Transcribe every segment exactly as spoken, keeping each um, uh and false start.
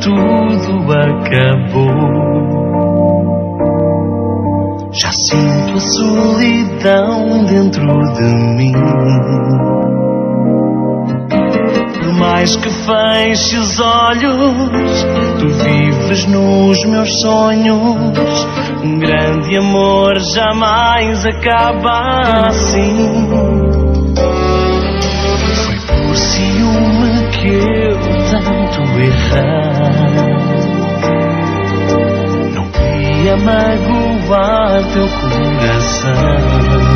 tudo acabou. Já sinto a solidão dentro de mim. Por mais que feche os olhos, tu vives nos meus sonhos. Um grande amor jamais acaba assim. Foi por ciúme que eu tanto errei. Não queria magoar teu coração.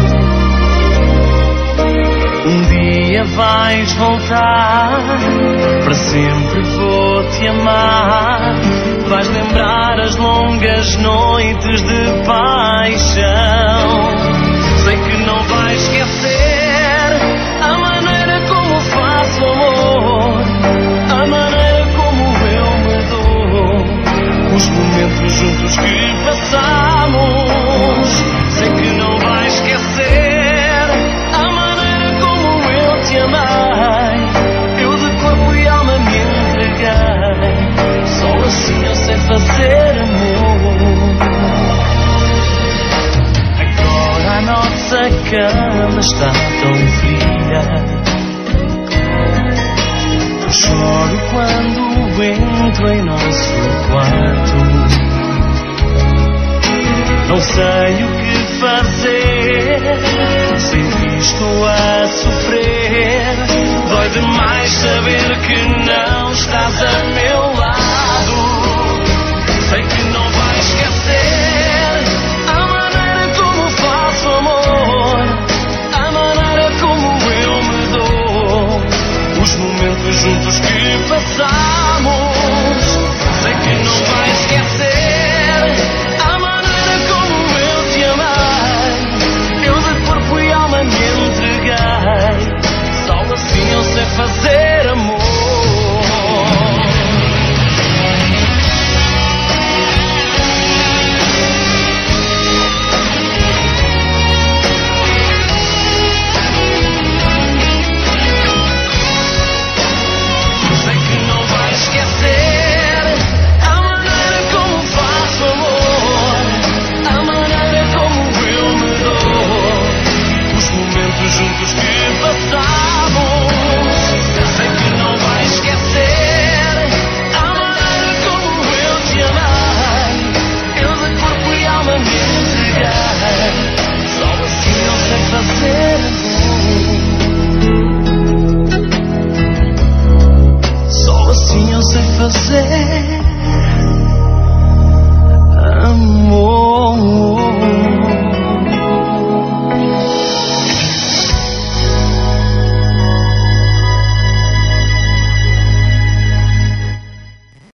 Um dia vais voltar, para sempre vou te amar. Vais lembrar as longas noites de paixão. Sei que não vais esquecer a maneira como faço amor, a maneira como eu me dou, os momentos juntos que passamos. Sei que não vais esquecer a maneira como eu te amei. Eu de corpo e alma me entreguei. Só assim eu sei fazer amor. Agora a nossa cama está tão fria. Eu choro quando entro em nosso quarto. Não sei o que fazer sem visto a sofrer. Dói demais saber que não estás a meu lado. Sei que não vais esquecer a maneira como faço amor, a maneira como eu me dou, os momentos juntos que passamos. Sei que não vais esquecer a maneira como eu te amei. Eu de corpo e alma me entreguei. Só assim eu sei fazer amor. Juntos que passamos. Sei que não vais esquecer a maneira como eu te amei. Eu de corpo e alma me entreguei. Só assim eu sei fazer amor. Só assim eu sei fazer